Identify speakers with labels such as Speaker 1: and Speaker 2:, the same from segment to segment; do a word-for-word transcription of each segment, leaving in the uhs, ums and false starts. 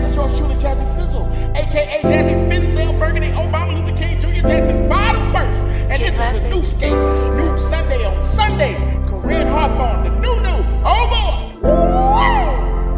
Speaker 1: This is yours truly, Jazzy Fizzle, a k a. Jazzy Finzel Burgundy Obama Luther King Junior Jackson five the first. And this is a new skate, new Sunday on Sundays. Corinne Hawthorne, the new new. Oh boy! Woo!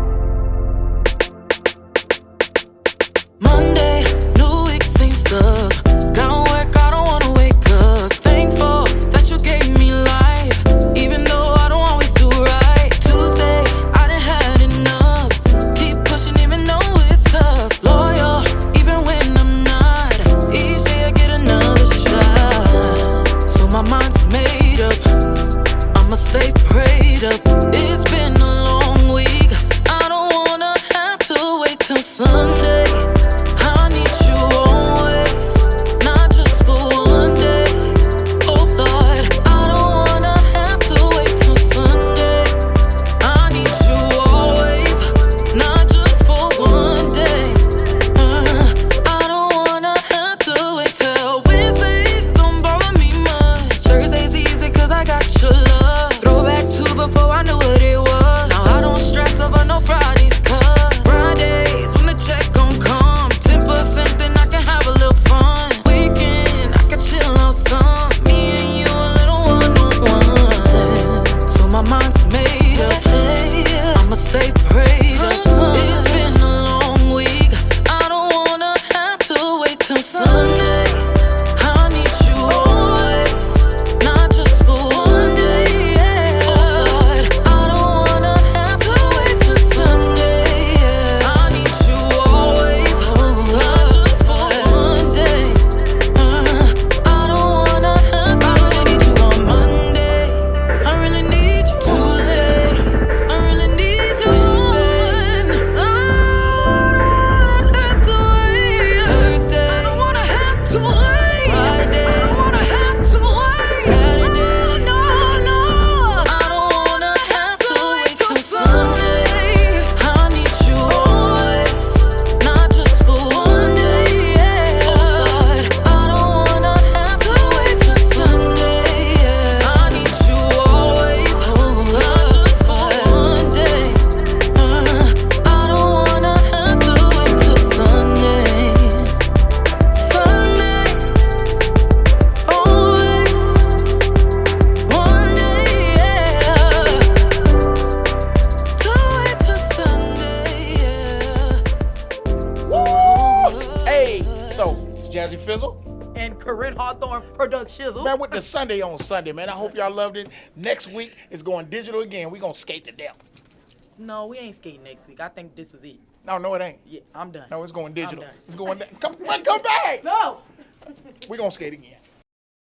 Speaker 2: Monday, new week, same stuff. Gotta work, I don't wanna wake up. Thankful that you gave me life, even though I don't always do right. Tuesday, I done had enough. Keep pushing even though it's tough. Loyal, even when I'm not. Each day I get another shot. So my mind's made up, I'ma stay prayed up. It's been a long week, I don't wanna have to wait till Sunday. I need you always, not just for one day. Oh Lord, I don't wanna have to wait till Sunday. I need you always, not just for one day. Uh, I don't wanna have to wait till Wednesdays, don't bother me much. Thursday's easy cause I got your love. Throwback to before I knew what it was. Now I don't stress over no Fridays cause Fridays when the check gon' come, ten percent then I can have a little fun. Weekend, I can chill out some, me and you a little one-on-one. So my mind's made up, I'ma stay prayed up. It's been a long week, I don't wanna have to wait till Sunday. I need you always, not just for one day. Oh Lord, I don't wanna have to wait till Sunday. I need you always, not just for one day. Uh, I don't wanna have to. I really need you on Monday. I really need you Tuesday. I really need you Wednesday. I don't wanna have to wait. Thursday. I don't wanna have to wait. Friday. I don't wanna have to wait. Saturday. No, no. I don't wanna have to wait till Sunday. I need you always, not just for one day. Oh Lord, I don't wanna have to wait till Sunday. I need you always, not just for one day. Uh, I don't wanna have to wait till Sunday. Sunday, always, one day, yeah. To wait till Sunday, yeah.
Speaker 1: Woo! Hey, so it's Jazzy Fizzle.
Speaker 3: And Corinne Hawthorne Productions.
Speaker 1: Man, with the Sunday on Sunday, man. I hope y'all loved it. Next week it's going digital again. We gonna skate to death.
Speaker 3: No, we ain't skating next week. I think this was it.
Speaker 1: No, no, it ain't.
Speaker 3: Yeah, I'm done.
Speaker 1: No, it's going digital.
Speaker 3: I'm done.
Speaker 1: It's going. Come, come back.
Speaker 3: No.
Speaker 1: We gonna skate again.